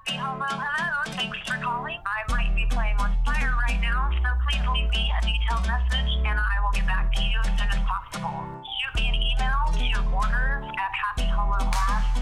Hello, hello. Thanks for calling. I might be playing with fire right now, so please leave me a detailed message and I will get back to you as soon as possible. Shoot me an email to orders@happyhelloglass.com.